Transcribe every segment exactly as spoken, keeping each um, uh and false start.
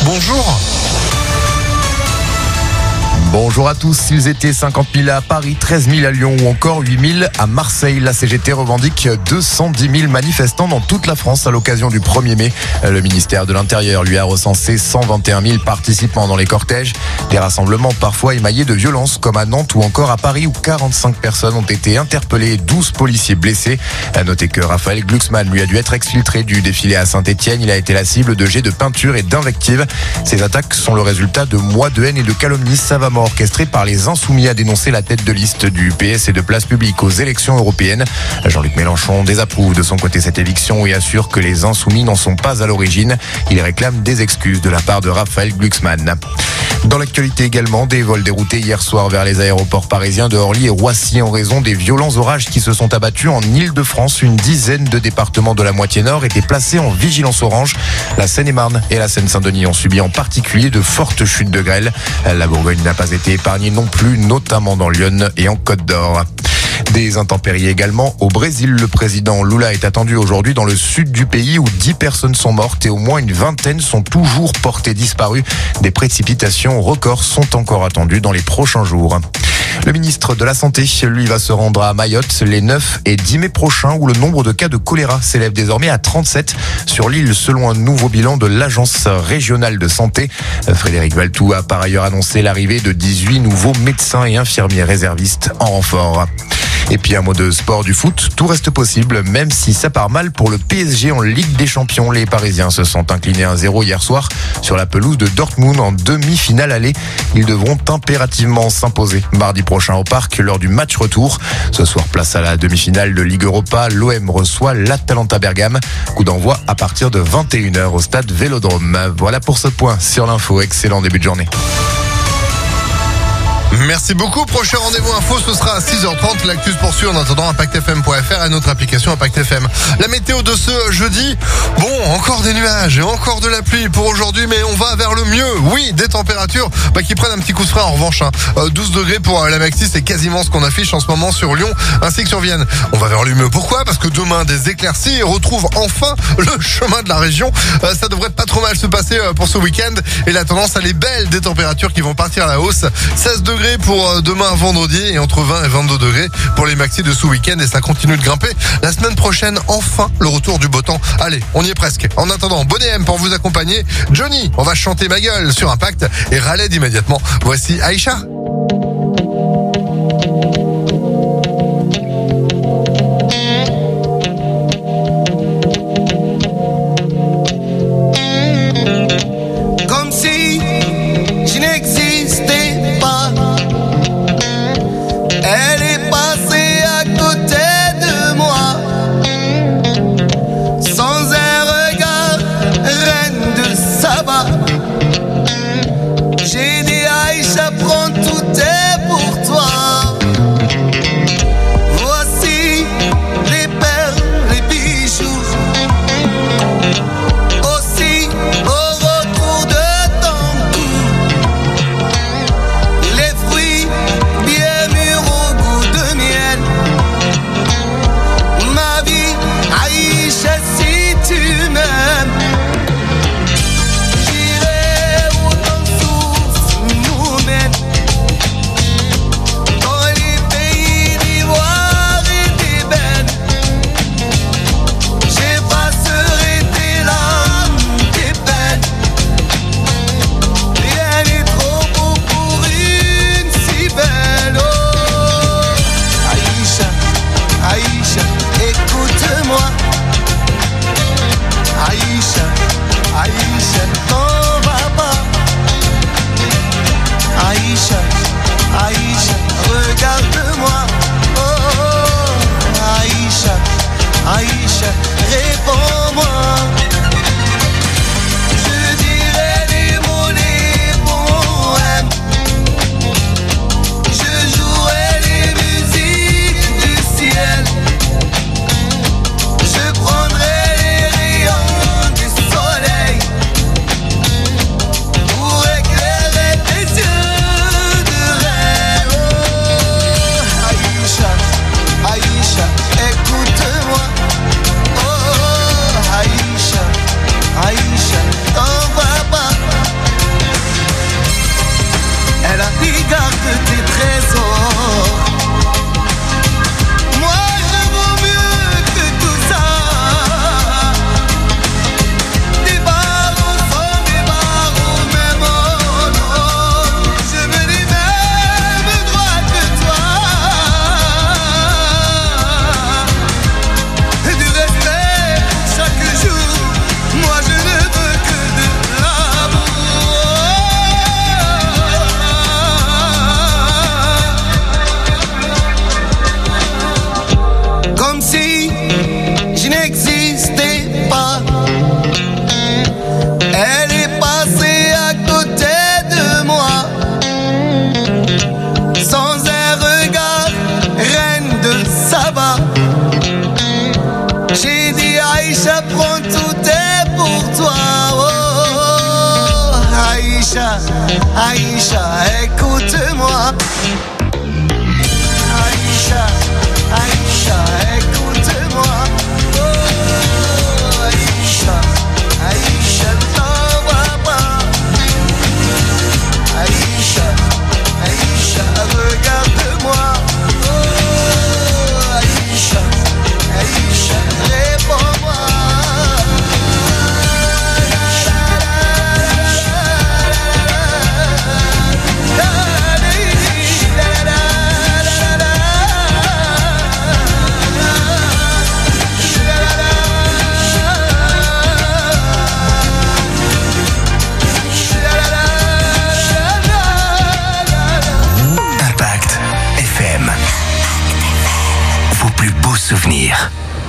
bonjour. Bonjour à tous, ils étaient cinquante mille à Paris, treize mille à Lyon ou encore huit mille à Marseille. La C G T revendique deux cent dix mille manifestants dans toute la France à l'occasion du premier mai. Le ministère de l'Intérieur lui a recensé cent vingt et un mille participants dans les cortèges. Des rassemblements parfois émaillés de violences comme à Nantes ou encore à Paris où quarante-cinq personnes ont été interpellées et douze policiers blessés. À noter que Raphaël Glucksmann lui a dû être exfiltré du défilé à Saint-Etienne. Il a été la cible de jets de peinture et d'invectives. Ces attaques sont le résultat de mois de haine et de calomnies savamment orchestré par les Insoumis, a dénoncé la tête de liste du P S et de Place Publique aux élections européennes. Jean-Luc Mélenchon désapprouve de son côté cette éviction et assure que les Insoumis n'en sont pas à l'origine. Il réclame des excuses de la part de Raphaël Glucksmann. Dans l'actualité également, des vols déroutés hier soir vers les aéroports parisiens de Orly et Roissy en raison des violents orages qui se sont abattus en Île-de-France. Une dizaine de départements de la moitié nord étaient placés en vigilance orange. La Seine-et-Marne et la Seine-Saint-Denis ont subi en particulier de fortes chutes de grêle. La Bourgogne n'a pas été épargnée non plus, notamment dans l'Yonne et en Côte d'Or. Des intempéries également au Brésil. Le président Lula est attendu aujourd'hui dans le sud du pays où dix personnes sont mortes et au moins une vingtaine sont toujours portées disparues. Des précipitations records sont encore attendues dans les prochains jours. Le ministre de la Santé, lui, va se rendre à Mayotte les neuf et dix mai prochains où le nombre de cas de choléra s'élève désormais à trente-sept sur l'île selon un nouveau bilan de l'Agence régionale de santé. Frédéric Valtou a par ailleurs annoncé l'arrivée de dix-huit nouveaux médecins et infirmiers réservistes en renfort. Et puis un mot de sport du foot, tout reste possible, même si ça part mal pour le P S G en Ligue des Champions. Les Parisiens se sont inclinés un zéro hier soir sur la pelouse de Dortmund en demi-finale aller. Ils devront impérativement s'imposer mardi prochain au Parc lors du match retour. Ce soir, place à la demi-finale de Ligue Europa. L'O M reçoit l'Atalanta Bergame. Coup d'envoi à partir de vingt et une heures au stade Vélodrome. Voilà pour ce point sur l'info. Excellent début de journée. Merci beaucoup. Prochain rendez-vous info, ce sera à six heures trente. L'actu se poursuit en attendant impact f m point f r et notre application Impact F M. La météo de ce jeudi, bon, encore des nuages et encore de la pluie pour aujourd'hui, mais on va vers le mieux. Oui, des températures bah, qui prennent un petit coup de frais en revanche. Hein. Euh, douze degrés pour la maxi, c'est quasiment ce qu'on affiche en ce moment sur Lyon ainsi que sur Vienne. On va vers le mieux. Pourquoi ? Parce que demain, des éclaircies retrouvent enfin le chemin de la région. Euh, ça devrait pas trop mal se passer euh, pour ce week-end. Et la tendance, elle est belle. Des températures qui vont partir à la hausse. seize degrés pour demain vendredi et entre vingt et vingt-deux degrés pour les maxis de ce week-end et ça continue de grimper. La semaine prochaine, enfin, le retour du beau temps. Allez, on y est presque. En attendant, bonnet M pour vous accompagner. Johnny, on va chanter ma gueule sur Impact et râler immédiatement. Voici Aïcha. Comme si je n'existais pas. Elle est passée à côté de moi, sans un regard, reine de Saba. J'ai dit Aïcha, prends ton Aïcha, Aïcha, écoute-moi. Aïcha, Aïcha, écoute-moi. Oh, Aïcha, Aïcha, ne t'envoie pas. Aïcha, Aïcha, regarde-moi. Oh, Aïcha, Aïcha, réponds-moi. Impact F M. Vos plus beaux souvenirs.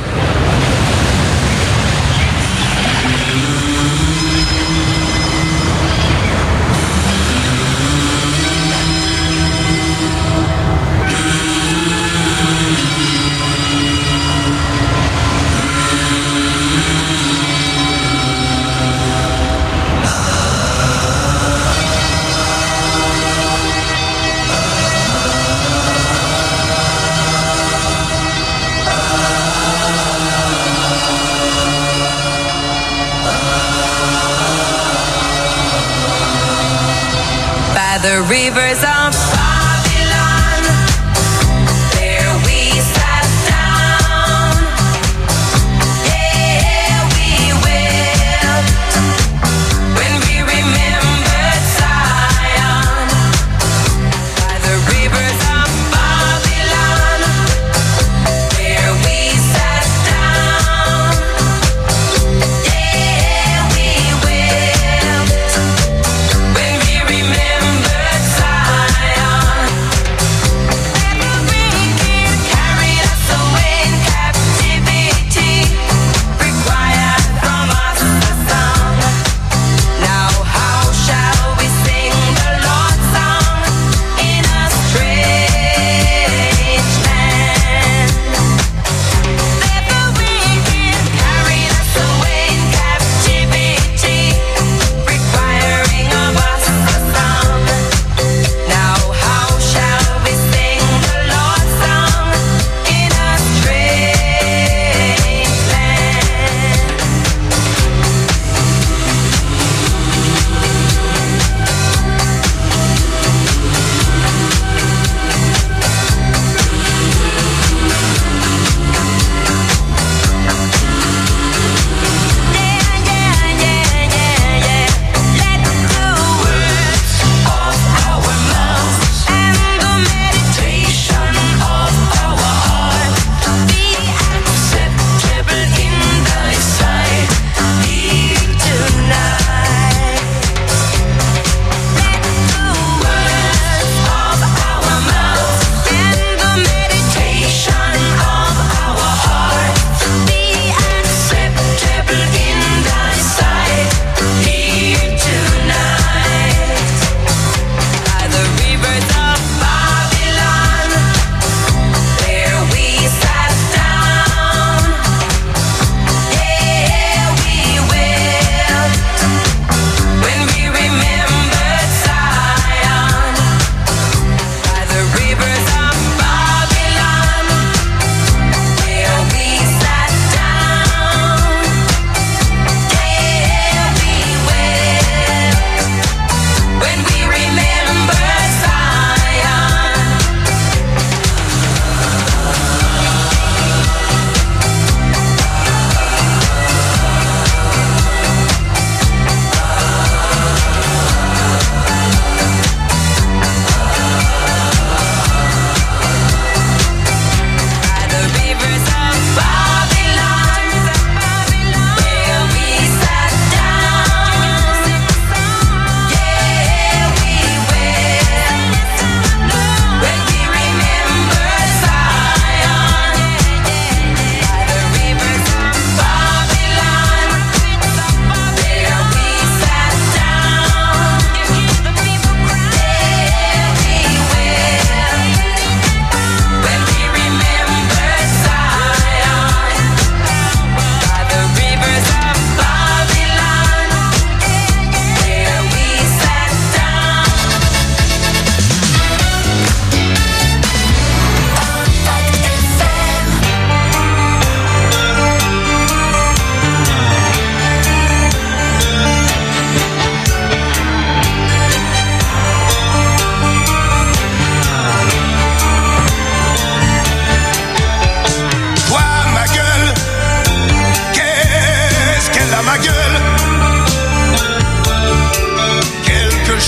The rivers of Babylon, there we sat down. Yeah, we will, when we remembered Zion. By the rivers of Babylon, there we sat down. Yeah, we will, when we remember Zion.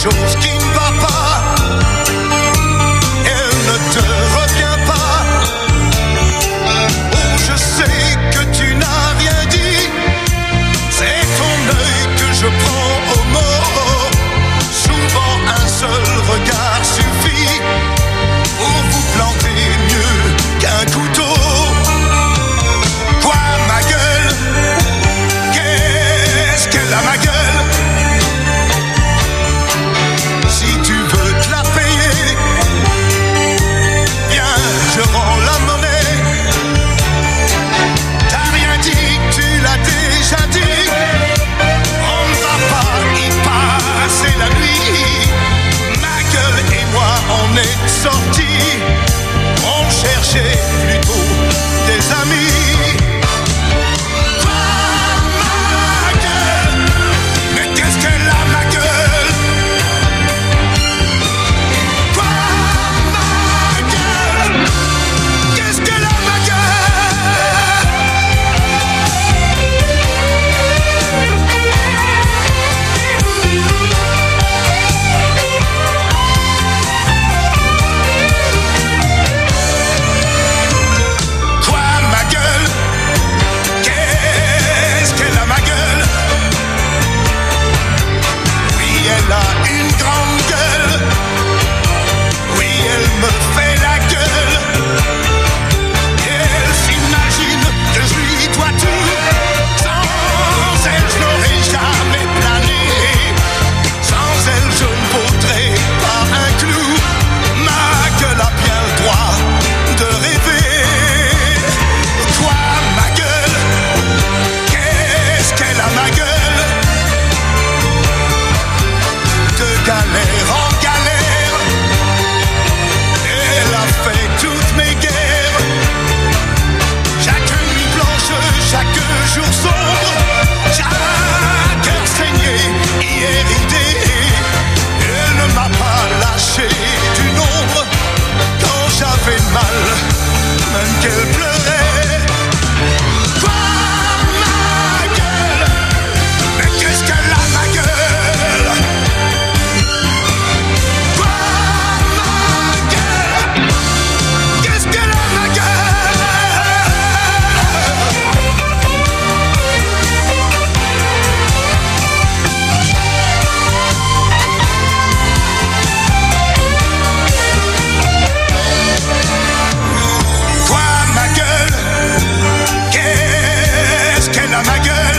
chose qui ne va pas. Elle ne te revient pas. Oh, je sais que tu n'as rien dit. C'est ton œil que je prends au mot. Souvent un seul regard suffit pour vous planter mieux qu'un couteau. Quoi, ma gueule? Qu'est-ce qu'elle a, ma gueule? Si tu veux te la payer, viens, je rends la monnaie. T'as rien dit, tu l'as déjà dit. On ne va pas y passer la nuit. Ma gueule et moi, on est sortis. On cherchait plutôt des amis. Quoi, ma gueule? Mais qu'est-ce qu'elle a, ma gueule? Quoi, ma gueule? Qu'est-ce qu'elle a, ma Quoi, ma gueule? Qu'est-ce qu'elle a, ma gueule? Oui, elle a une grande gueule. Oui, elle me fait la gueule. Elle s'imagine que je lui dois tout. Sans elle, je n'aurais jamais plané. Sans elle, je ne vaudrais pas un clou. Ma gueule a bien le droit de rêver. Quoi, ma gueule? Qu'est-ce qu'elle a, ma gueule? De galère en galère, elle a fait toutes mes guerres. Chaque nuit blanche, chaque jour sombre, chaque cœur saigné, hier ridé. Elle ne m'a pas lâché d'une ombre quand j'avais mal, même qu'elle pleurait. Quoi, ma gueule? Mais qu'est-ce qu'elle a, ma gueule? Quoi, ma gueule? Qu'est-ce qu'elle a, ma gueule? Quoi, ma gueule? Qu'est-ce qu'elle a, ma gueule?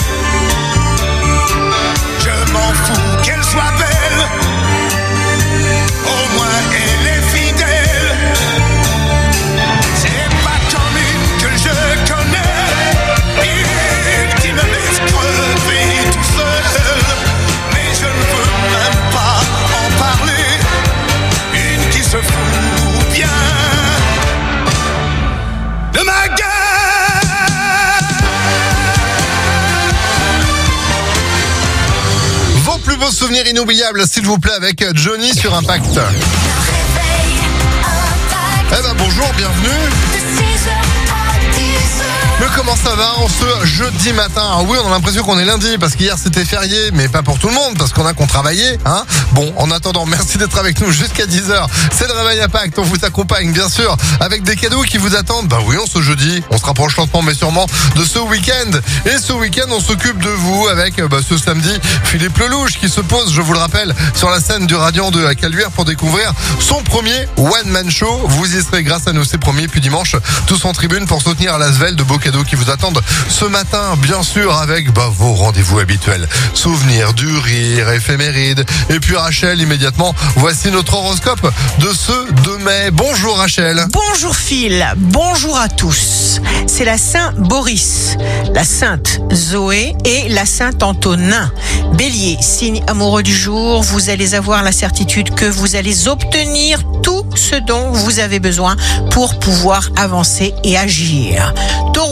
Je m'en fous qu'elle soit belle. Au moins elle est fidèle. C'est pas comme une que je connais. Une qui me laisse crever tout seul. Mais je ne veux même pas en parler. Une qui se fout bien de ma gueule. Vos plus beaux souvenirs inoubliables, s'il vous plaît, avec Johnny sur Impact. Eh ben bonjour, bienvenue. Mais comment ça va en ce jeudi matin? Ah oui, on a l'impression qu'on est lundi parce qu'hier c'était férié, mais pas pour tout le monde parce qu'on a qu'on travaillait, hein. Bon, en attendant, merci d'être avec nous jusqu'à dix heures. C'est le Réveil Impact, on vous accompagne bien sûr avec des cadeaux qui vous attendent. Bah oui, on ce jeudi, on se rapproche lentement mais sûrement de ce week-end. Et ce week-end, on s'occupe de vous avec bah, ce samedi, Philippe Lelouch qui se pose, je vous le rappelle, sur la scène du Radiant de Caluire pour découvrir son premier one-man show. Vous y serez grâce à nous, c'est promis. Puis dimanche, tous en tribune pour soutenir l'Asvel, de beaux cadeaux qui vous attendent ce matin, bien sûr, avec bah, vos rendez-vous habituels. Souvenirs, du rire, éphéméride. Et puis Rachel, immédiatement, voici notre horoscope de ce deux mai. Bonjour Rachel. Bonjour Phil, bonjour à tous. C'est la Saint Boris, la Sainte Zoé et la Sainte Antonin. Bélier, signe amoureux du jour, vous allez avoir la certitude que vous allez obtenir tout ce dont vous avez besoin pour pouvoir avancer et agir. Taureau,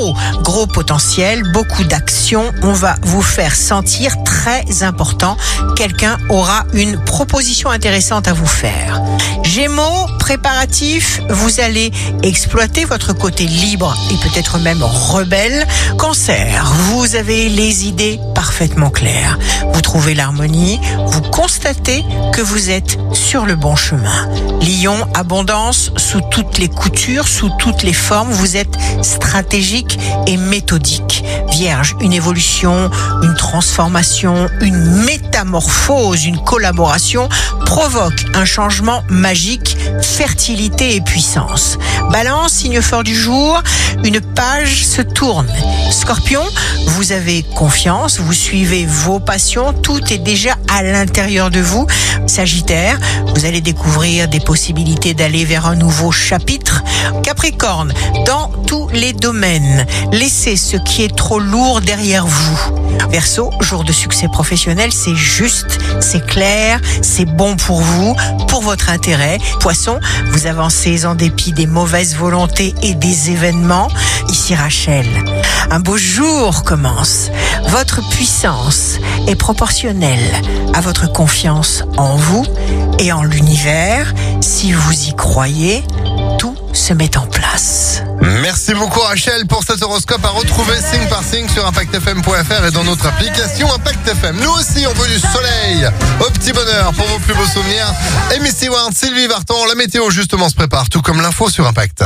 gros, gros potentiel, beaucoup d'action. On va vous faire sentir très important. Quelqu'un aura une proposition intéressante à vous faire. Gémeaux, préparatifs, vous allez exploiter votre côté libre et peut-être même rebelle. Cancer, vous avez les idées parfaitement claires. Vous trouvez l'harmonie, vous constatez que vous êtes sur le bon chemin. Lion, abondance sous toutes les coutures, sous toutes les formes. Vous êtes stratégique et méthodique. Vierge, une évolution, une transformation, une métamorphose, une collaboration provoque un changement magique, fertilité et puissance. Balance, signe fort du jour, une page se tourne. Scorpion, vous avez confiance, vous suivez vos passions, tout est déjà à l'intérieur de vous. Sagittaire, vous allez découvrir des possibilités d'aller vers un nouveau chapitre. Capricorne, dans tous les domaines, laissez ce qui est trop lourd derrière vous. Verseau, jour de succès professionnel, c'est juste, c'est clair, c'est bon pour vous, pour votre intérêt. Poisson, vous avancez en dépit des mauvaises volontés et des événements. Ici Rachel, un beau jour commence. Votre puissance est proportionnelle à votre confiance en vous et en l'univers. Si vous y croyez, tout se met en place. Merci beaucoup Rachel pour cet horoscope à retrouver signe par signe sur impact f m point f r et dans notre application Impact F M. Nous aussi on veut du soleil au petit bonheur pour vos plus beaux souvenirs. Amy Stewart, Sylvie Vartan, la météo justement se prépare, tout comme l'info sur Impact.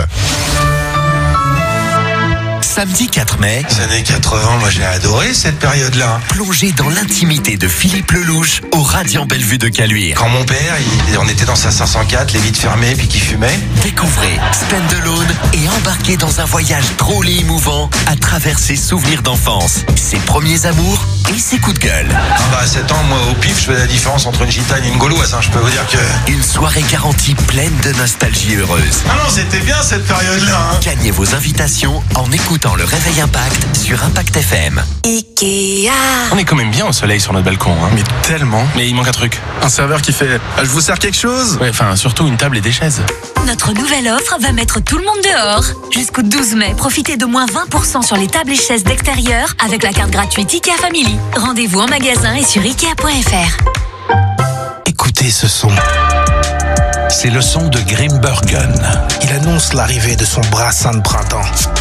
Samedi quatre mai, Les années quatre-vingts, moi j'ai adoré cette période-là. plongez dans l'intimité de Philippe Lelouch au Radiant Bellevue de Caluire. Quand mon père, il- on était dans sa cinq cent quatre, les vitres fermées, puis qu'il fumait. Découvrez Stand-Alone et embarquez dans un voyage drôle et émouvant à travers ses souvenirs d'enfance, ses premiers amours et ses coups de gueule. Ah bah à sept ans, moi au pif, je fais la différence entre une gitane et une gauloise, hein, je peux vous dire que... Une soirée garantie pleine de nostalgie heureuse. Ah non, c'était bien cette période-là, hein. Gagnez vos invitations en écoutant le Réveil Impact sur Impact F M. Ikea. On est quand même bien au soleil sur notre balcon, hein. Mais tellement. Mais il manque un truc. Un serveur qui fait ah, je vous sers quelque chose. Ouais, enfin, surtout une table et des chaises. Notre nouvelle offre va mettre tout le monde dehors. Jusqu'au douze mai, profitez de moins vingt pour cent sur les tables et chaises d'extérieur avec la carte gratuite Ikea Family. Rendez-vous en magasin et sur ikea point f r. Écoutez ce son. C'est le son de Grimbergen. Il annonce l'arrivée de son brassin de printemps.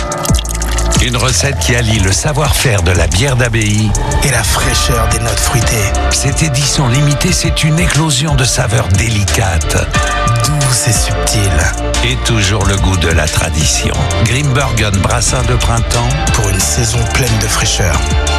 Une recette qui allie le savoir-faire de la bière d'abbaye et la fraîcheur des notes fruitées. Cette édition limitée, c'est une éclosion de saveurs délicates, douces et subtiles. Et toujours le goût de la tradition. Grimbergen brassin de printemps pour une saison pleine de fraîcheur.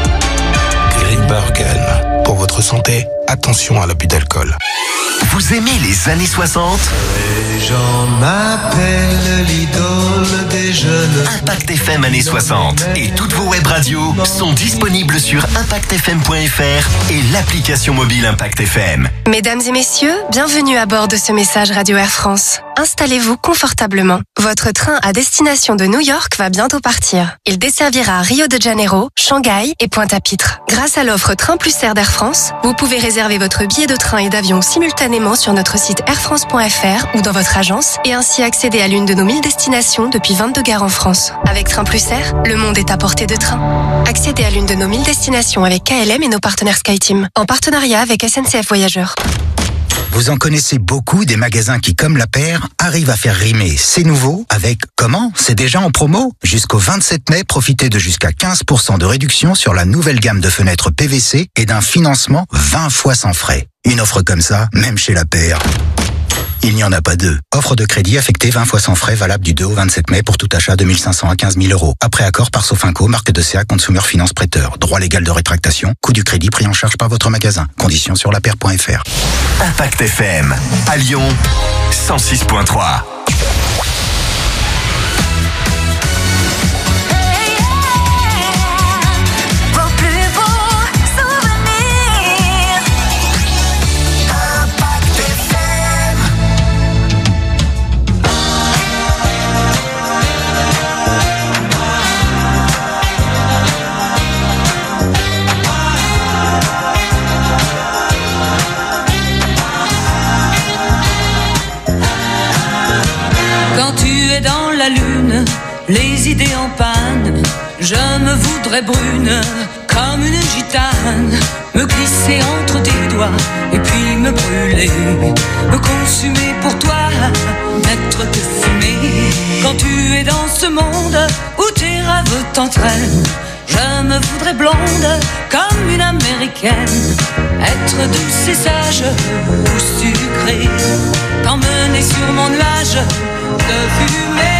Grimbergen. Pour votre santé, attention à l'abus d'alcool. Vous aimez les années soixante? Les gens m'appellent l'idole des jeunes. Impact F M années soixante et toutes vos web radios sont disponibles sur impact f m point f r et l'application mobile Impact F M. Mesdames et messieurs, bienvenue à bord de ce message Radio Air France. Installez-vous confortablement. Votre train à destination de New York va bientôt partir. Il desservira Rio de Janeiro, Shanghai et Pointe-à-Pitre. Grâce à l'offre Train Plus Air d'Air France, vous pouvez réserver votre billet de train et d'avion simultanément sur notre site air france point f r ou dans votre agence et ainsi accéder à l'une de nos mille destinations depuis vingt-deux gares en France. Avec Train Plus Air, le monde est à portée de train. Accédez à l'une de nos mille destinations avec K L M et nos partenaires SkyTeam, en partenariat avec S N C F Voyageurs. Vous en connaissez beaucoup des magasins qui, comme la paire, arrivent à faire rimer c'est nouveau avec comment? C'est déjà en promo? Jusqu'au vingt-sept mai, profitez de jusqu'à quinze pour cent de réduction sur la nouvelle gamme de fenêtres P V C et d'un financement vingt fois sans frais. Une offre comme ça, même chez la paire, il n'y en a pas deux. Offre de crédit affectée vingt fois sans frais, valable du deux au vingt-sept mai pour tout achat de mille cinq cents à quinze mille euros. Après accord par Sofinco, marque de C A Consumer Finance Prêteur. Droit légal de rétractation. Coût du crédit pris en charge par votre magasin. Conditions sur la paire point f r. Impact F M à Lyon cent six point trois. Quand tu es dans la lune, les idées en panne, Je me voudrais brune comme une gitane, me glisser entre tes doigts et puis me brûler, me consumer pour toi, n'être que fumée. Quand tu es dans ce monde où tes rêves t'entraînent, je me voudrais blonde comme une américaine, être douce et sage ou sucrée, t'emmener sur mon nuage de fumée.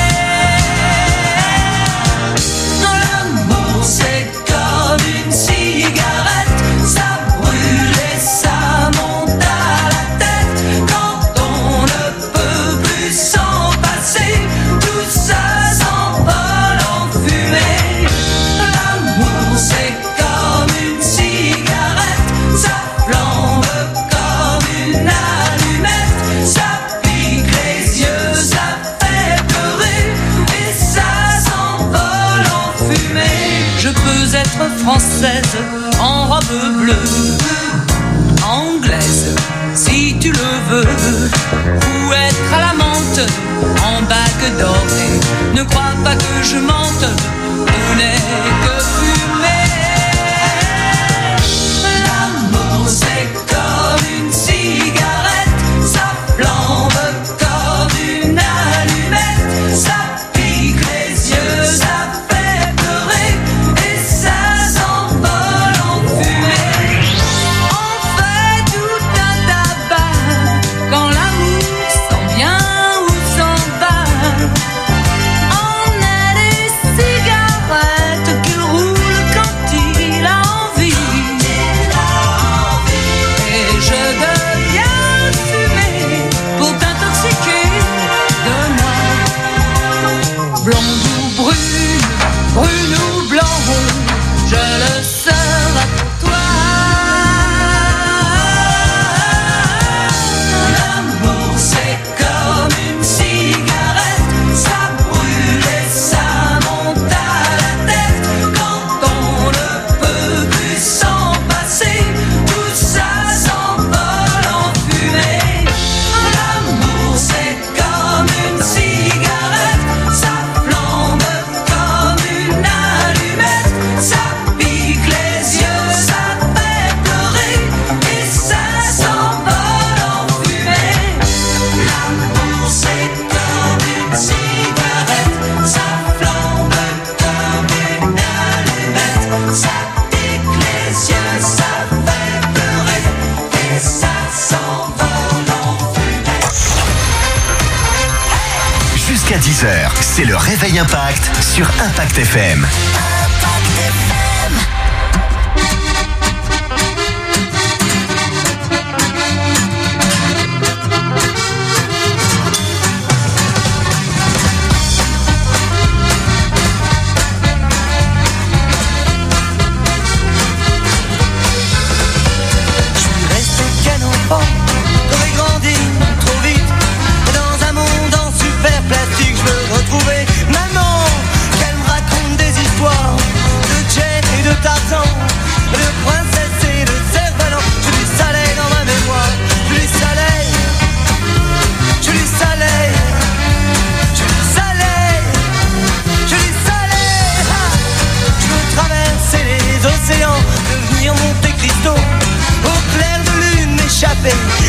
L'amour c'est comme une cigarette, ça brûle et ça monte à la tête. Quand on ne peut plus s'en passer, tout ça s'envole en fumée. L'amour c'est comme une cigarette, ça flambe comme une allumette, ça pique les yeux, ça fait pleurer et ça s'envole en fumée. Je peux être française en robe bleue, anglaise si tu le veux, ou être à la menthe en bague dorée. Ne crois pas que je mente, tout n'est que fumée. L'amour c'est comme une cigarette, ça flambe comme une allumette, ça pique les yeux, ça fait pleurer et ça s'envole en fumée. On fait tout un tabac quand l'amour s'en vient ou s'en va. On a des cigarettes qu'il roule quand il a envie, et je deviens fumée pour t'intoxiquer de moi. Blonde ou brune, brune ou blonde, je le serai pour toi. L'amour c'est comme une cigarette, ça brûle et ça monte à la tête. Quand on ne peut plus s'en passer, tout ça s'envole en fumée. L'amour c'est comme une cigarette, ça flambe comme une allumette, ça pique les yeux, ça fait pleurer et ça s'envole en fumée. L'amour c'est comme une cigarette, ça flambe comme une allumette, ça pique les yeux, ça fait pleurer et ça s'envole en fumée. Jusqu'à dix heures, c'est le Réveil Impact sur Impact F M. Je suis resté qu'un enfant, j'aurais grandi trop vite. Dans un monde en super plastique, je veux retrouver maman, qu'elle me raconte des histoires de Jen et de Tarzan, de princesse et de cerf-volant. Je lui salais dans ma mémoire, je lui salais, je lui salais, je lui salais, je lui salais. Ah, je veux traverser les océans, devenir Monte Cristo, au clair de lune m'échapper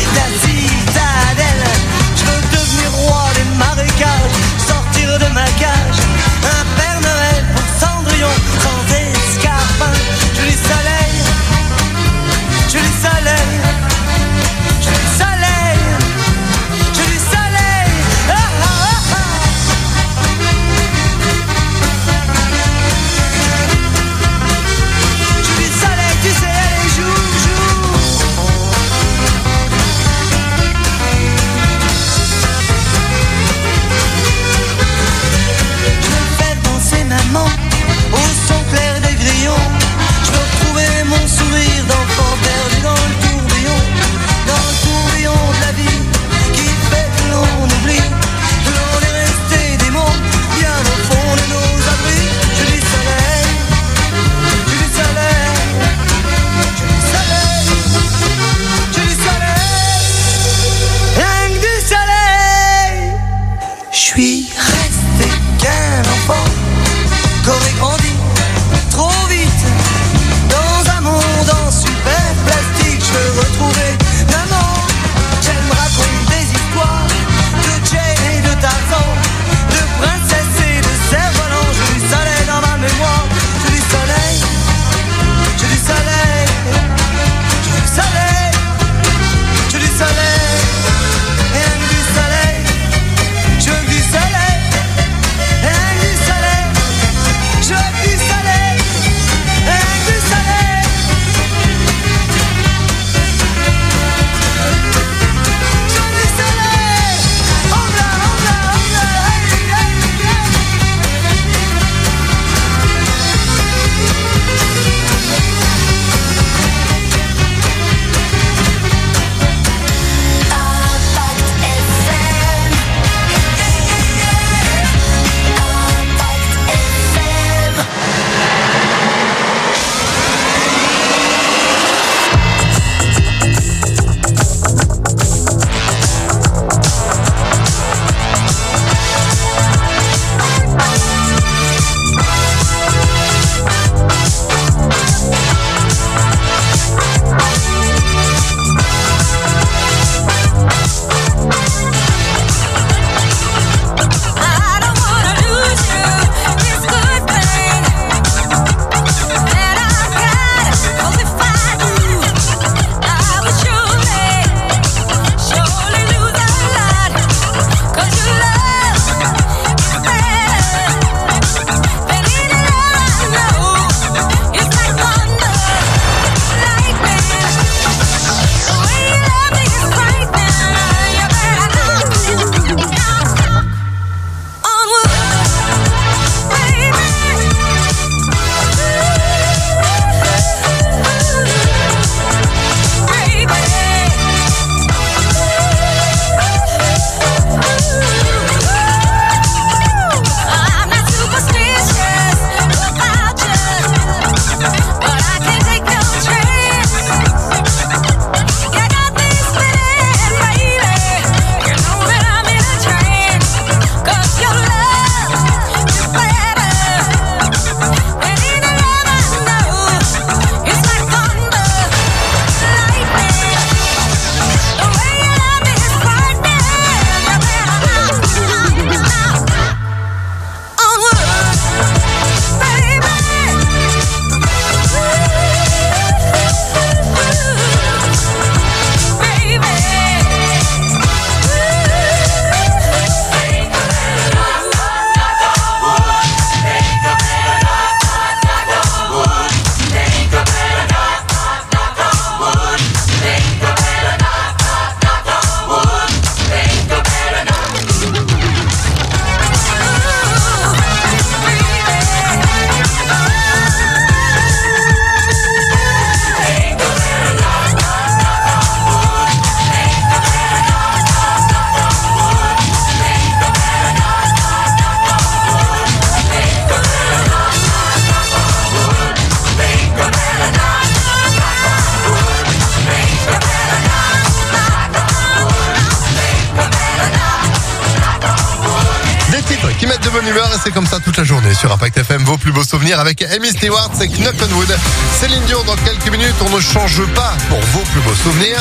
bonne humeur et c'est comme ça toute la journée sur Impact F M. Vos plus beaux souvenirs avec Amy Stewart, c'est Knock on Wood. Céline Dion dans quelques minutes. On ne change pas pour vos plus beaux souvenirs.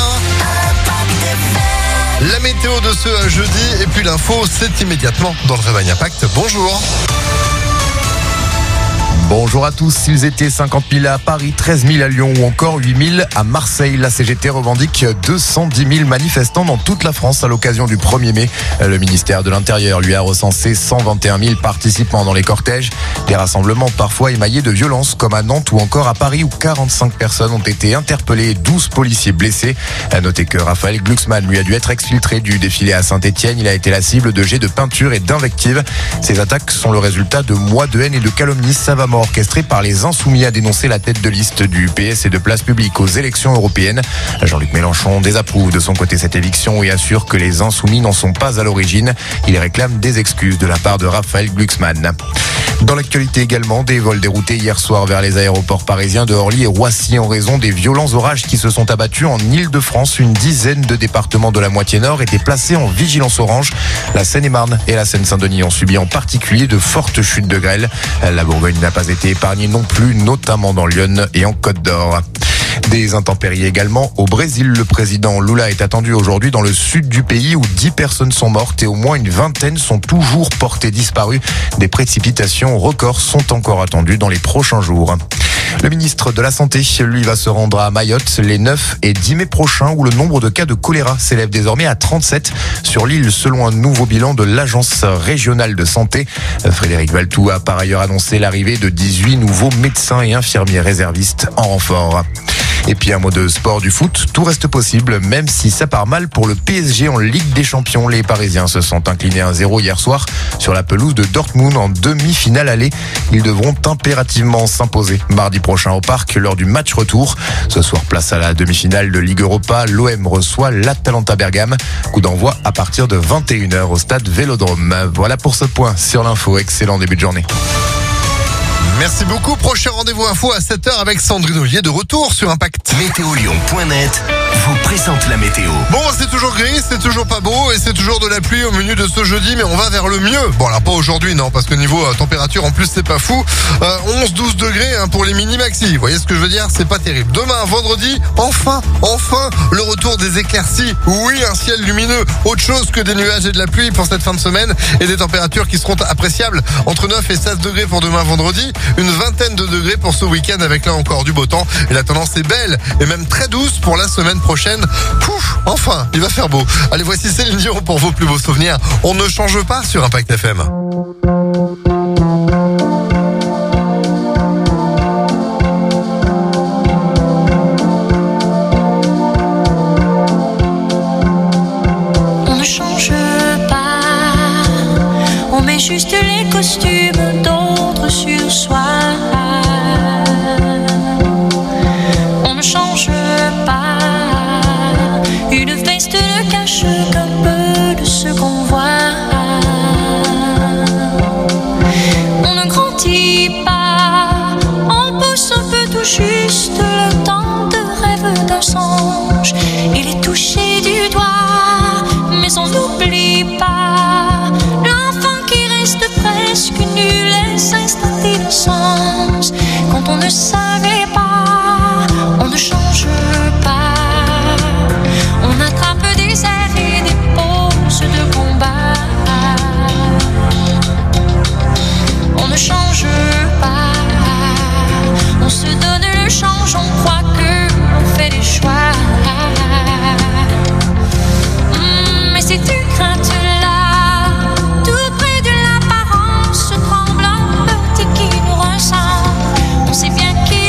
La météo de ce jeudi et puis l'info, c'est immédiatement dans le Réveil Impact. Bonjour. Bonjour à tous, ils étaient cinquante mille à Paris, treize mille à Lyon ou encore huit mille à Marseille. La C G T revendique deux cent dix mille manifestants dans toute la France à l'occasion du premier mai. Le ministère de l'Intérieur lui a recensé cent vingt et un mille participants dans les cortèges. Des rassemblements parfois émaillés de violence comme à Nantes ou encore à Paris où quarante-cinq personnes ont été interpellées et douze policiers blessés. À noter que Raphaël Glucksmann lui a dû être exfiltré du défilé à Saint-Etienne. Il a été la cible de jets de peinture et d'invectives. Ces attaques sont le résultat de mois de haine et de calomnies savamment orchestré par les Insoumis, a dénoncé la tête de liste du P S et de Place Publique aux élections européennes. Jean-Luc Mélenchon désapprouve de son côté cette éviction et assure que les Insoumis n'en sont pas à l'origine. Il réclame des excuses de la part de Raphaël Glucksmann. Dans l'actualité également, des vols déroutés hier soir vers les aéroports parisiens de Orly et Roissy en raison des violents orages qui se sont abattus en Île-de-France. Une dizaine de départements de la moitié nord étaient placés en vigilance orange. La Seine-et-Marne et la Seine-Saint-Denis ont subi en particulier de fortes chutes de grêle. La Bourgogne n'a pas été épargnée non plus, notamment dans l'Yonne et en Côte d'Or. Des intempéries également au Brésil. Le président Lula est attendu aujourd'hui dans le sud du pays où dix personnes sont mortes et au moins une vingtaine sont toujours portées disparues. Des précipitations records sont encore attendues dans les prochains jours. Le ministre de la Santé, lui, va se rendre à Mayotte les neuf et dix mai prochains où le nombre de cas de choléra s'élève désormais à trente-sept sur l'île selon un nouveau bilan de l'Agence régionale de santé. Frédéric Valtou a par ailleurs annoncé l'arrivée de dix-huit nouveaux médecins et infirmiers réservistes en renfort. Et puis un mot de sport, du foot, tout reste possible, même si ça part mal pour le P S G en Ligue des Champions. Les Parisiens se sont inclinés un zéro hier soir sur la pelouse de Dortmund en demi-finale aller. Ils devront impérativement s'imposer mardi prochain au Parc lors du match retour. Ce soir, place à la demi-finale de Ligue Europa. L'O M reçoit l'Atalanta Bergame. Coup d'envoi à partir de vingt et une heures au stade Vélodrome. Voilà pour ce point sur l'info. Excellent début de journée. Merci beaucoup. Prochain rendez-vous info à sept heures avec Sandrine Ollier de retour sur Impact. Météolion point net vous présente la météo. Bon, c'est toujours gris, c'est toujours pas beau et c'est toujours de la pluie au menu de ce jeudi, mais on va vers le mieux. Bon, alors pas aujourd'hui, non, parce que niveau euh, température, en plus, c'est pas fou. Euh, onze douze degrés hein, pour les mini-maxi. Vous voyez ce que je veux dire? C'est pas terrible. Demain, vendredi, enfin, enfin, le retour des éclaircies. Oui, un ciel lumineux. Autre chose que des nuages et de la pluie pour cette fin de semaine et des températures qui seront appréciables. Entre neuf et seize degrés pour demain, vendredi. Une vingtaine de degrés pour ce week-end avec là encore du beau temps. Et la tendance est belle et même très douce pour la semaine prochaine. Pouf, enfin, il va faire beau. Allez, voici Céline Dion pour vos plus beaux souvenirs. On ne change pas sur Impact F M. On ne change pas, on met juste les costumes d'autres sur soi. On ne change pas, une veste ne cache qu'un peu de ce qu'on voit. On ne grandit pas, on pousse un peu tout juste le temps de rêve d'un songe. Il est touché du doigt, mais on n'oublie pas l'enfant qui reste presque nul et s'installe d'innocence. Quand on ne savait pas, on ne change pas. On attrape des airs et des poses de combat. On ne change pas. On se donne le change, on croit que l'on fait des choix. Mmh, mais c'est une crainte-là, tout près de l'apparence tremblante qui nous ressemble. On sait bien qu'il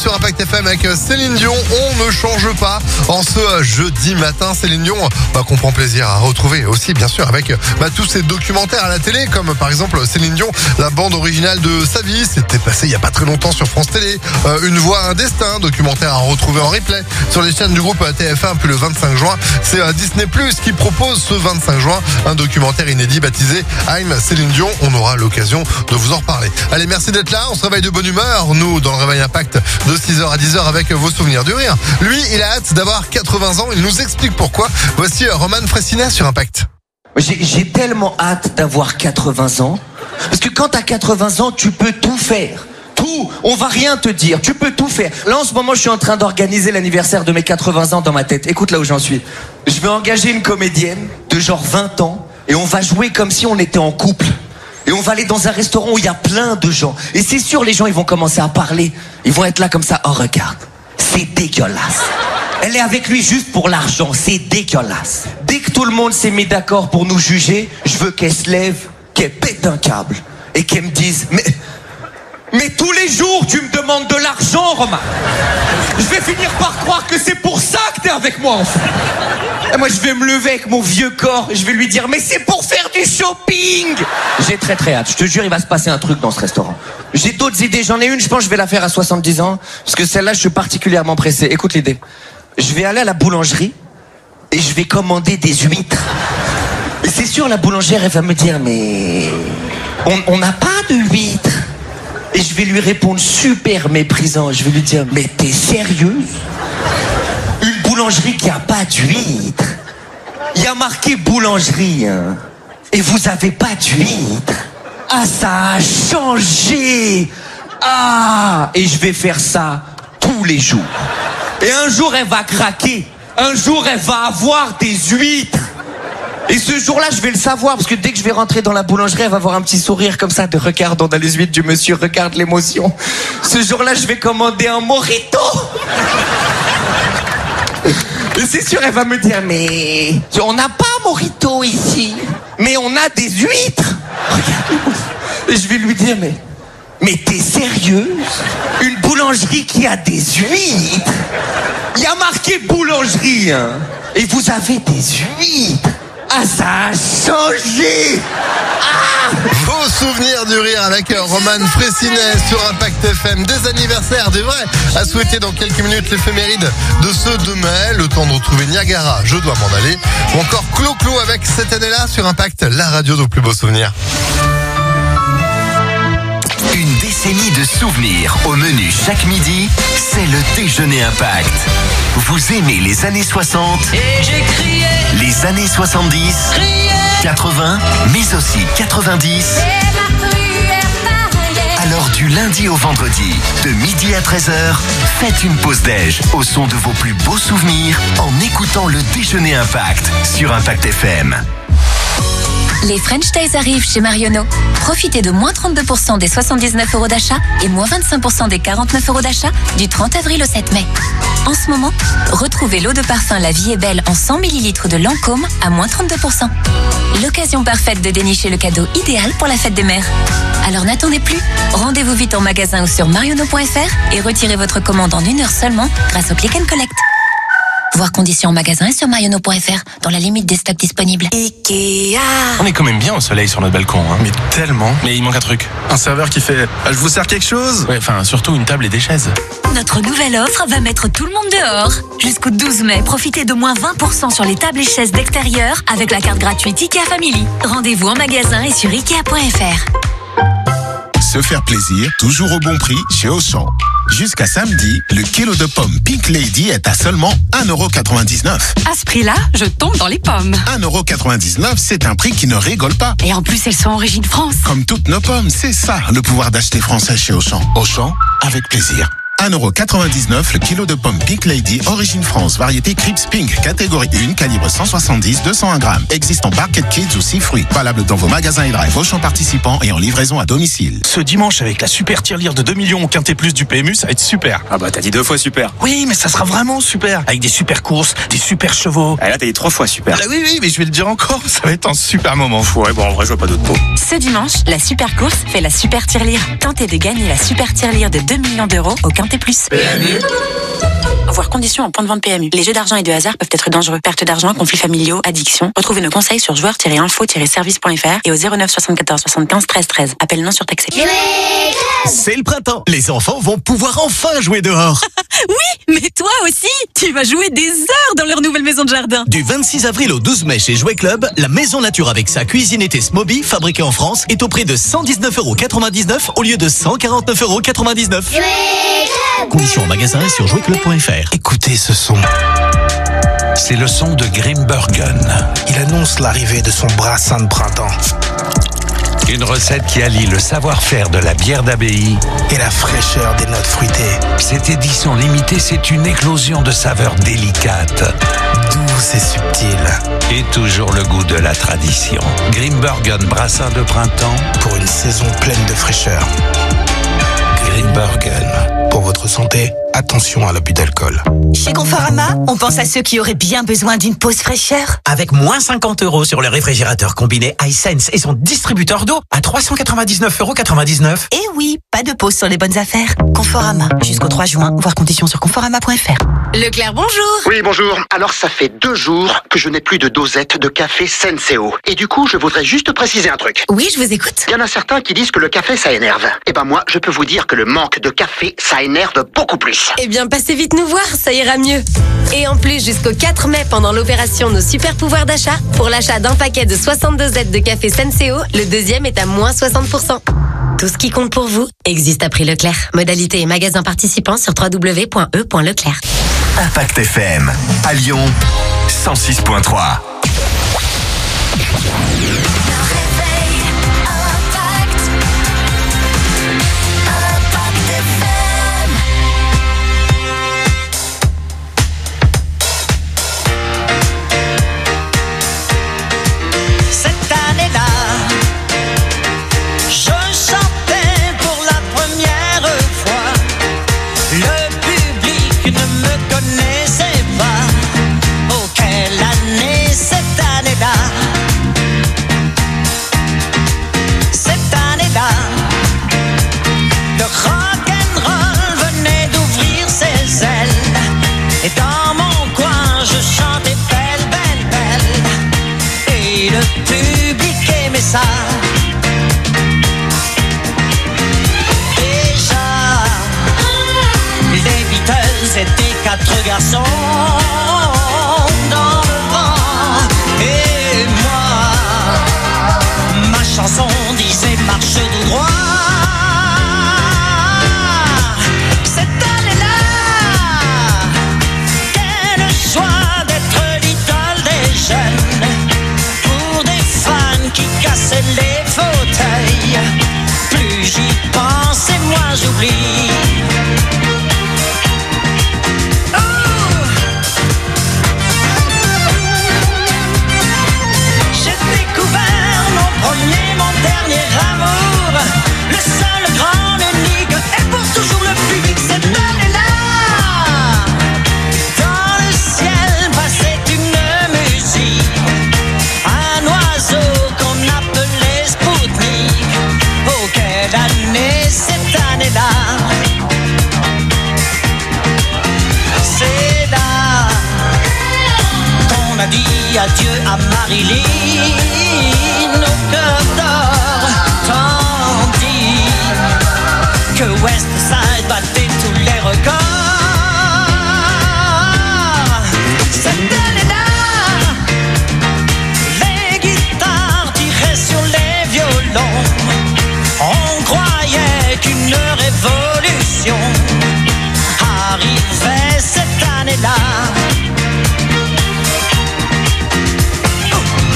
sur Impact F M avec Céline Dion. On ne change pas en ce jeudi matin. Céline Dion, bah, qu'on prend plaisir à retrouver aussi, bien sûr, avec bah, tous ces documentaires à la télé, comme par exemple Céline Dion, la bande originale de sa vie. C'était passé il y a pas très longtemps sur France Télé. Euh, Une voix, un destin, documentaire à retrouver en replay sur les chaînes du groupe T F un. Puis le vingt-cinq juin, c'est euh, Disney Plus qui propose ce vingt-cinq juin un documentaire inédit baptisé I'm Céline Dion. On aura l'occasion de vous en reparler. Allez, merci d'être là. On se réveille de bonne humeur, nous, dans le Réveil Impact de six heures à dix heures avec vos souvenirs du rire. Lui, il a hâte d'avoir quatre-vingts ans. Il nous explique pourquoi. Voici Roman Fressinet sur Impact. J'ai, j'ai tellement hâte d'avoir quatre-vingts ans. Parce que quand t'as quatre-vingts ans, tu peux tout faire. Tout. On va rien te dire. Tu peux tout faire. Là, en ce moment, je suis en train d'organiser l'anniversaire de mes quatre-vingts ans dans ma tête. Écoute là où j'en suis. Je vais engager une comédienne de genre vingt ans et on va jouer comme si on était en couple. Et on va aller dans un restaurant où il y a plein de gens. Et c'est sûr, les gens, ils vont commencer à parler. Ils vont être là comme ça. Oh, regarde. C'est dégueulasse. Elle est avec lui juste pour l'argent. C'est dégueulasse. Dès que tout le monde s'est mis d'accord pour nous juger, je veux qu'elle se lève, qu'elle pète un câble et qu'elle me dise, mais... Mais tous les jours, tu me demandes de l'argent, Romain. Je vais finir par croire que c'est pour ça que t'es avec moi, en fait. Et moi, je vais me lever avec mon vieux corps et je vais lui dire, mais c'est pour faire du shopping. J'ai très très hâte. Je te jure, il va se passer un truc dans ce restaurant. J'ai d'autres idées. J'en ai une, je pense que je vais la faire à soixante-dix ans. Parce que celle-là, je suis particulièrement pressé. Écoute l'idée. Je vais aller à la boulangerie et je vais commander des huîtres. Et c'est sûr, la boulangère, elle va me dire, mais... On n'a pas de huîtres. Et je vais lui répondre super méprisant. Je vais lui dire, mais t'es sérieuse? Une boulangerie qui a pas d'huîtres. Il y a marqué boulangerie, hein. Et vous avez pas d'huîtres. Ah, ça a changé. Ah, et je vais faire ça tous les jours. Et un jour, elle va craquer. Un jour, elle va avoir des huîtres. Et ce jour-là, je vais le savoir, parce que dès que je vais rentrer dans la boulangerie, elle va avoir un petit sourire comme ça, de regarde, on a les huîtres du monsieur, regarde l'émotion. Ce jour-là, je vais commander un mojito. Et c'est sûr, elle va me dire, mais on n'a pas un mojito ici, mais on a des huîtres. Regarde. Et je vais lui dire, mais, mais t'es sérieuse? Une boulangerie qui a des huîtres? Il y a marqué boulangerie, hein. Et vous avez des huîtres? Ah, ça a changé. Ah, vos souvenirs du rire avec Roman Fressinet sur Impact F M. Des anniversaires, des vrais, à souhaiter dans quelques minutes l'éphéméride de ceux de mai. Le temps de retrouver Niagara, je dois m'en aller. Ou encore Clo-Clo avec cette année-là sur Impact, la radio de nos plus beaux souvenirs. Une décennie de souvenirs au menu chaque midi, c'est le déjeuner Impact. Vous aimez les années soixante Et j'ai crié, les années soixante-dix, crié, quatre-vingts, mais aussi quatre-vingt-dix. Alors du lundi au vendredi, de midi à treize heures, faites une pause déj au son de vos plus beaux souvenirs en écoutant le déjeuner Impact sur Impact F M. Les French Days arrivent chez Marionneau. Profitez de moins trente-deux pour cent des soixante-dix-neuf euros d'achat et moins vingt-cinq pour cent des quarante-neuf euros d'achat du trente avril au sept mai. En ce moment, retrouvez l'eau de parfum La Vie est Belle en cent millilitres de Lancôme à moins trente-deux pour cent. L'occasion parfaite de dénicher le cadeau idéal pour la fête des mères. Alors n'attendez plus, rendez-vous vite en magasin ou sur marionneau point f r et retirez votre commande en une heure seulement grâce au Click and Collect. Voir conditions en magasin et sur marionneau point f r dans la limite des stocks disponibles. Ikea. On est quand même bien au soleil sur notre balcon, hein. Mais tellement. Mais il manque un truc. Un serveur qui fait ah, je vous sers quelque chose? Ouais, enfin, surtout une table et des chaises. Notre nouvelle offre va mettre tout le monde dehors. Jusqu'au douze mai, profitez de moins vingt pour cent sur les tables et chaises d'extérieur avec la carte gratuite Ikea Family. Rendez-vous en magasin et sur ikea point f r. Se faire plaisir, toujours au bon prix chez Auchan. Jusqu'à samedi, le kilo de pommes Pink Lady est à seulement un euro quatre-vingt-dix-neuf. À ce prix-là, je tombe dans les pommes. un euro quatre-vingt-dix-neuf, c'est un prix qui ne rigole pas. Et en plus, elles sont origine France. Comme toutes nos pommes, c'est ça, le pouvoir d'acheter français chez Auchan. Auchan, avec plaisir. un euro quatre-vingt-dix-neuf le kilo de pommes Pink Lady, origine France, variété Crips Pink, catégorie un, calibre cent soixante-dix, deux cent un grammes. Existe en Barquette Kids ou six fruits. Valable dans vos magasins et drive Auchan participants et en livraison à domicile. Ce dimanche, avec la super tirelire de deux millions au Quintet Plus du P M U, ça va être super. Ah bah t'as dit deux fois super. Oui, mais ça sera vraiment super. Avec des super courses, des super chevaux. Ah là t'as dit trois fois super. Ah, oui, oui, mais je vais le dire encore, ça va être un super moment. Ouais, bon en vrai je vois pas d'autre mot. Ce dimanche, la super course fait la super tirelire. Tentez de gagner la super tirelire de deux millions d'euros au Quintet Quintet Plus. Voir conditions en point de vente P M U. Les jeux d'argent et de hasard peuvent être dangereux. Perte d'argent, conflits familiaux, addiction. Retrouvez nos conseils sur joueurs tiret info tiret service point f r et au zéro neuf soixante-quatorze soixante-quinze treize treize. Appel non surtaxé. C'est le printemps. Les enfants vont pouvoir enfin jouer dehors. Oui, mais toi aussi, tu vas jouer des heures dans leur nouvelle maison de jardin. Du vingt-six avril au douze mai chez Jouet Club, la maison nature avec sa cuisine été Smoby, fabriquée en France, est au prix de cent dix-neuf euros quatre-vingt-dix-neuf au lieu de cent quarante-neuf euros quatre-vingt-dix-neuf. Conditions en magasin et sur jouet club point f r. Écoutez ce son. C'est le son de Grimbergen. Il annonce l'arrivée de son brassin de printemps. Une recette qui allie le savoir-faire de la bière d'abbaye et la fraîcheur des notes fruitées. Cette édition limitée, c'est une éclosion de saveurs délicates, douces et subtiles. Et toujours le goût de la tradition. Grimbergen brassin de printemps pour une saison pleine de fraîcheur. Grimbergen. Pour votre santé, attention à l'abus d'alcool. Chez Conforama, on pense à ceux qui auraient bien besoin d'une pause fraîcheur. Avec moins cinquante euros sur le réfrigérateur combiné iSense et son distributeur d'eau à trois cent quatre-vingt-dix-neuf euros quatre-vingt-dix-neuf. Et oui, pas de pause sur les bonnes affaires. Conforama, jusqu'au trois juin, voir conditions sur conforama point f r. Leclerc, bonjour. Oui, bonjour. Alors, ça fait deux jours que je n'ai plus de dosette de café Senseo. Et du coup, je voudrais juste préciser un truc. Oui, je vous écoute. Il y en a certains qui disent que le café, ça énerve. Eh ben moi, je peux vous dire que le manque de café, ça énerve beaucoup plus. Eh bien, passez vite nous voir, ça ira mieux. Et en plus, jusqu'au quatre mai, pendant l'opération Nos Super Pouvoirs d'achat, pour l'achat d'un paquet de soixante-deux Z de café Senseo, le deuxième est à moins soixante pour cent. Tout ce qui compte pour vous existe à prix Leclerc. Modalité et magasin participants sur w w w point e point leclerc. Impact F M, à Lyon, cent six point trois. Ça. Déjà, les Beatles étaient quatre garçons dans le vent. Et moi, ma chanson disait marche tout droit. Cette année-là, quelle joie d'être l'idole des jeunes. Qui cassait les fauteuils. Plus j'y pense et moins j'oublie. Oh, j'ai découvert mon premier, mon dernier amour. Le seul, le grand, l'unique et pour toujours le public. Cette année-là, dans le ciel passait une musique. Un oiseau cette année-là, c'est là qu'on a dit adieu à Marilyn au cœur d'or, tandis que Westside battait tous les records. Cette année-là, les guitares tiraient sur les violons. On croyait qu'une révolution arrivait cette année-là. Oh.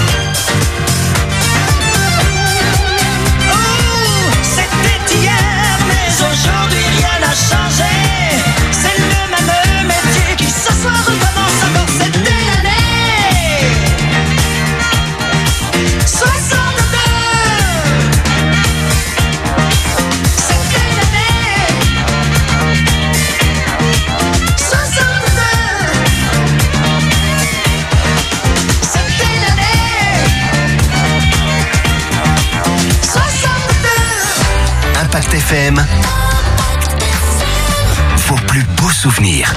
Oh, c'était hier, mais aujourd'hui rien n'a changé. C'est le même métier qui ce soir recommence encore. C'était l'année soixante-deux. Impact F M, beaux souvenirs.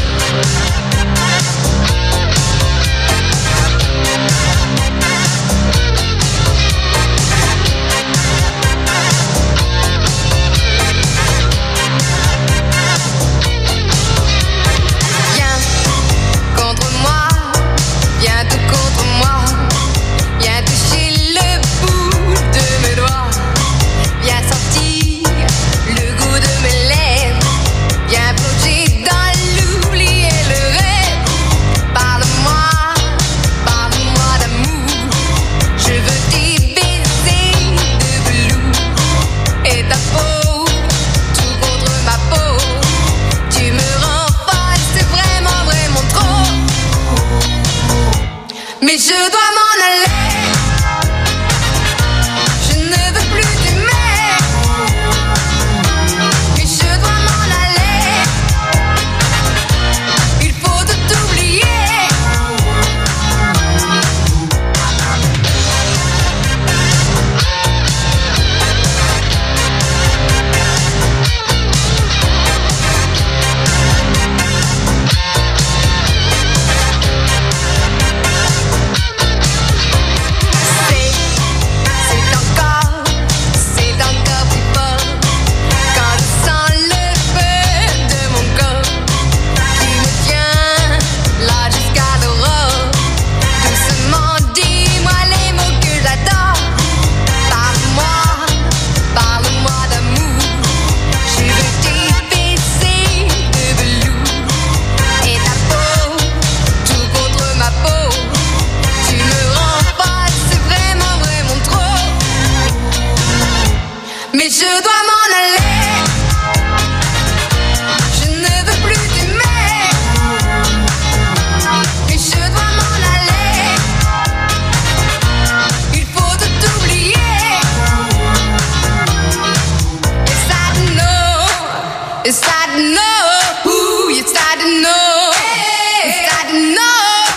Mais je dois m'en aller. Je ne veux plus t'aimer. Mais je dois m'en aller. Il faut tout oublier. Mais je dois m'en aller. Je ne veux plus t'aimer. Mais je dois m'en aller. Il faut tout oublier. Yes, I know. Yes, I know. Ooh, yes, I know. Yes, I know.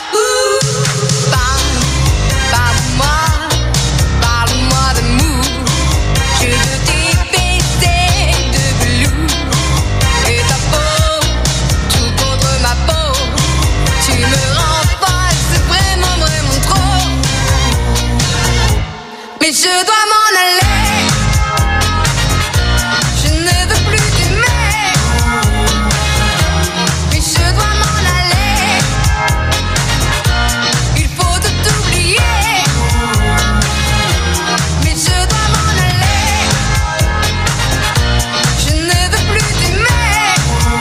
Mais je dois m'en aller. Je ne veux plus t'aimer. Mais je dois m'en aller. Il faut tout oublier. Mais je dois m'en aller. Je ne veux plus t'aimer.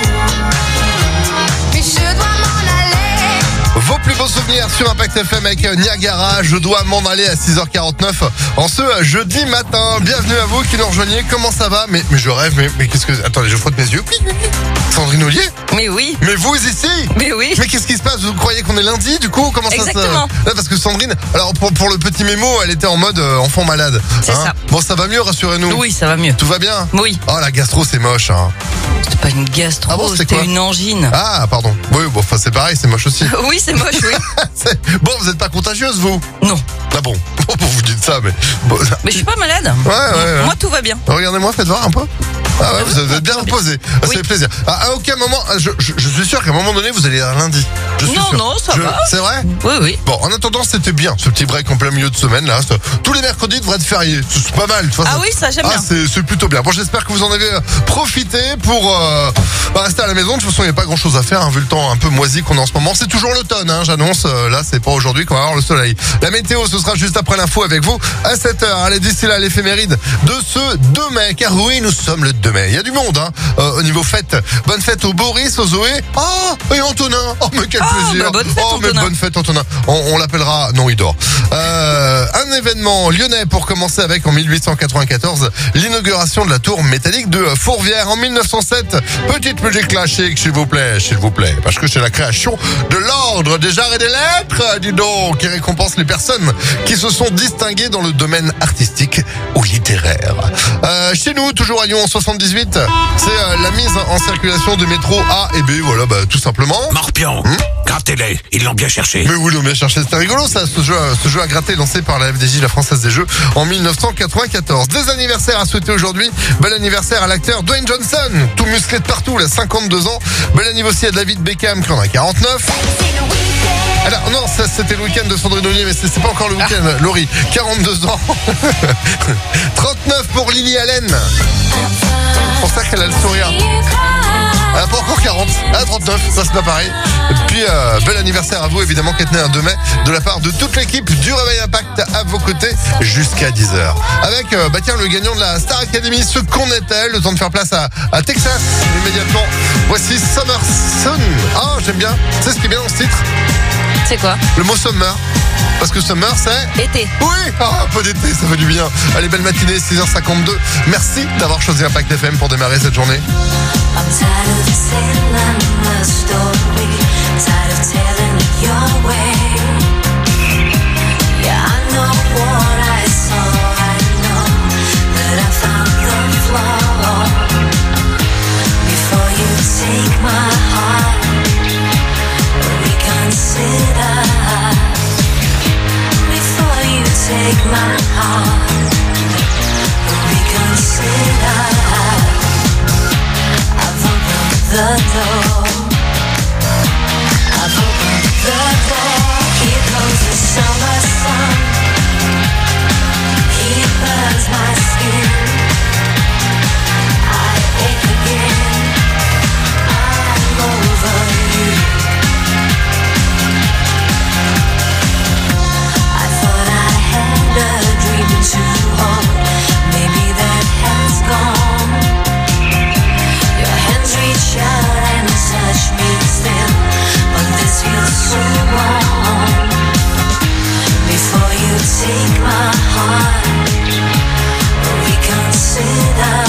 Mais je dois m'en aller. Vos plus beaux souvenirs sur Impact F M avec Niagara. Je dois m'en aller à six heures quarante-neuf en ce jeudi matin. Bienvenue à vous qui nous rejoignez. Comment ça va? mais, mais je rêve, mais, mais qu'est-ce que... Attendez, je frotte mes yeux. Sandrine Ollier? Mais oui. Mais vous ici? Mais oui. Mais qu'est-ce qui se passe? Vous croyez qu'on est lundi du coup? Comment ça se... Exactement. Là, parce que Sandrine, alors pour, pour le petit mémo, elle était en mode euh, enfant malade. C'est ça. Bon, ça va mieux, rassurez-nous. Oui, ça va mieux. Tout va bien? Oui. Oh, la gastro, c'est moche. Hein. C'était pas une gastro, Ah bon, c'est c'était quoi? une angine. Ah, pardon. Oui, bon, enfin, c'est pareil, c'est moche aussi. Oui, c'est moche, oui. C'est- Bon, vous êtes pas contagieuse, vous? Non. Ah bon? Bon, vous dites ça, mais... Bon, ça- Mais je suis pas malade. Ouais, ouais, ouais. Moi, tout va bien. Regardez-moi, faites voir un peu. Ah ouais, vous êtes bien reposé. Ah, ça Oui. fait plaisir. À, à aucun moment, je, je, je suis sûr qu'à un moment donné, vous allez à lundi. Je suis Non, sûr. non, ça Je- va. C'est vrai? Oui, oui. Bon, en attendant, c'était bien, ce petit break en plein milieu de semaine, là. C'est- Tous les mercredis devraient être fériés. C'est c'est pas mal. de toute façon. Ah oui, ça, j'aime Ah, bien. c'est c'est plutôt bien. Bon, j'espère que vous en avez euh, profité pour euh, bah, rester à la maison. De toute façon, il n'y a pas grand chose à faire, hein, vu le temps un peu moisi qu'on a en ce moment. C'est toujours l'automne, hein, j'annonce. Euh, là, c'est pas aujourd'hui qu'on va avoir le soleil. La météo, ce sera juste après l'info avec vous à sept heures. Allez, d'ici là, l'éphéméride de ce deux mai. Car oui, nous sommes le deux mai. Il y a du monde, hein, euh, au niveau fête. Bonne fête au Boris, au Zoé. Oh, et Antonin. Oh, mais quel Ah, plaisir. bah, bonne fête, oh, mais Antonin. bonne fête, Antonin. On, on l'appellera, non, il dort. Euh, un événement lyonnais pour commencer avec en mille huit cent quatre-vingt-quatorze, l'inauguration de la tour métallique de Fourvière en mille neuf cent sept. Petite musique classique, s'il vous plaît, s'il vous plaît. Parce que c'est la création de l'ordre des arts et des lettres, dis donc, qui récompense les personnes qui se sont distinguées dans le domaine artistique ou littéraire. Euh, chez nous, toujours à Lyon, en soixante soixante-dix-huit. C'est euh, la mise en circulation de métro A et B, voilà, bah tout simplement. Morpion, Hum grattez-les, ils l'ont bien cherché. Mais oui, ils l'ont bien cherché, c'était rigolo ça, ce jeu, ce jeu à gratter lancé par la F D J, la Française des Jeux, en mille neuf cent quatre-vingt-quatorze. Des anniversaires à souhaiter aujourd'hui. Bel anniversaire à l'acteur Dwayne Johnson, tout musclé de partout, il a cinquante-deux ans. Bel anniversaire aussi à David Beckham qui en a quarante-neuf. Alors non, ça c'était le week-end de Sandrine Ollier, mais c'est, c'est pas encore le week-end, ah. Laurie, quarante-deux ans. trente-neuf pour Lily Allen. C'est pour ça qu'elle a le sourire. Elle n'a pas encore quarante, elle a trente-neuf, ça c'est pas pareil. Et puis, euh, bel anniversaire à vous, évidemment, qui est né un deux mai, de la part de toute l'équipe du Réveil Impact à vos côtés jusqu'à dix heures. Avec, euh, bah tiens, le gagnant de la Star Academy, ce qu'on était, le temps de faire place à, à Texas, immédiatement. Voici Summer Sun. Ah, j'aime bien. Tu sais ce qui est bien dans ce titre? C'est quoi? Le mot summer. Parce que summer, c'est... Été. Oui, ah, un peu d'été, ça fait du bien. Allez, belle matinée, six heures cinquante-deux. Merci d'avoir choisi Impact F M pour démarrer cette journée. I'm tired of telling the story, tired of telling it your way. Yeah, I know what I saw, I know that I found the flaw. Before you take my heart, reconsider. Before you take my heart, reconsider. The door, I've opened the door. Here comes the summer sun. He burns my skin. I ache again. I'm over you. I thought I had a dream to hold. Maybe that has gone. Reach out and touch me still, but this feels so wrong. Before you take my heart, reconsider.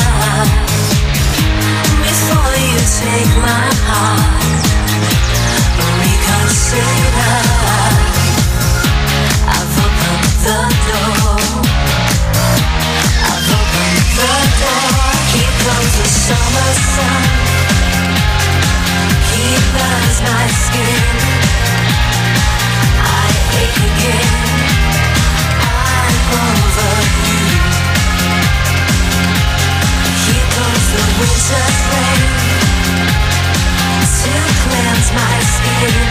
Before you take my heart, reconsider. I've opened the door. I've opened the door. Here comes the summer sun. He burns my skin. I ache again. I'm over you. Here comes the winter's rain to cleanse my skin.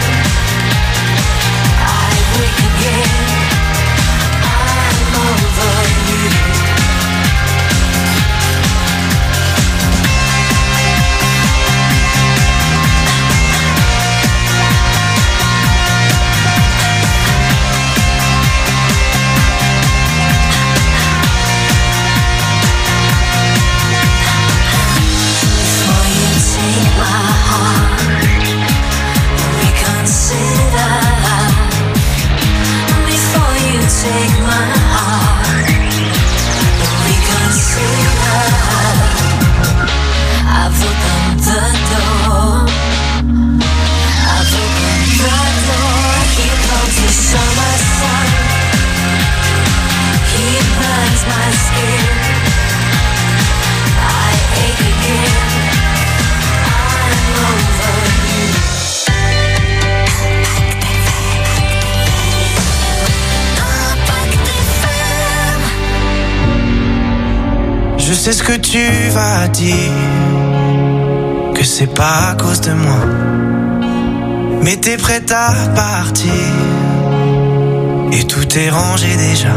I wake again. I'm over you. Take my heart, reconsider. I've opened the door. I've opened the door. Here comes the summer sun. He burns my skin. I ache again. I'm over you. Je sais ce que tu vas dire, que c'est pas à cause de moi, mais t'es prête à partir, et tout est rangé déjà.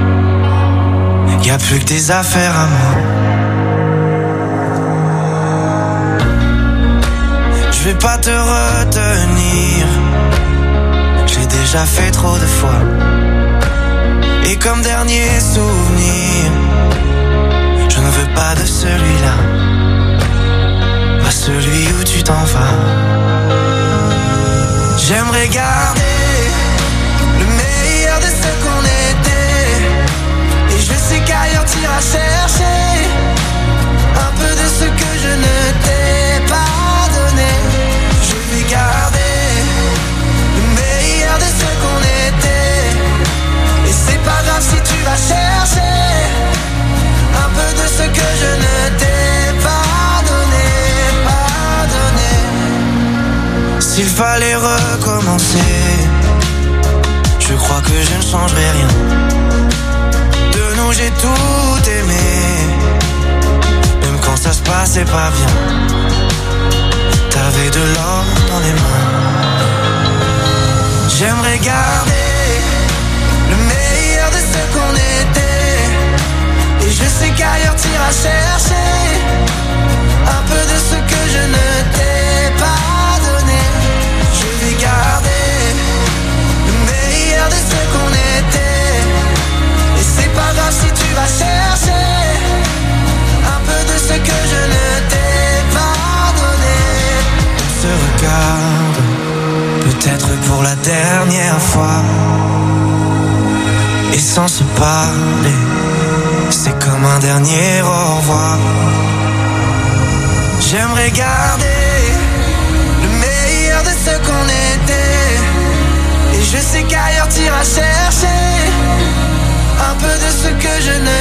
Y a plus que des affaires à moi. Je vais pas te retenir, j'ai déjà fait trop de fois, et comme dernier souvenir, je ne veux pas de celui-là, pas celui où tu t'en vas. J'aimerais garder le meilleur de ce qu'on était, et je sais qu'ailleurs t'iras chercher un peu de ce que je ne t'ai pas donné. Je vais garder le meilleur de ce qu'on était, et c'est pas grave si tu vas chercher un peu de ce que je ne t'ai pas fallait recommencer. Je crois que je ne changerai rien. De nous j'ai tout aimé, même quand ça se passait pas bien. T'avais de l'or dans les mains. J'aimerais garder le meilleur de ce qu'on était. Et je sais qu'ailleurs t'iras chercher un peu de ce que je ne t'ai pas donné. Je vais garder le meilleur de ce qu'on était. Et c'est pas grave si tu vas chercher un peu de ce que je ne t'ai pas donné. On se regarde, peut-être pour la dernière fois. Et sans se parler, c'est comme un dernier au revoir. J'aimerais garder le meilleur de ce qu'on était. Et je sais qu'ailleurs t'iras chercher un peu de ce que je ne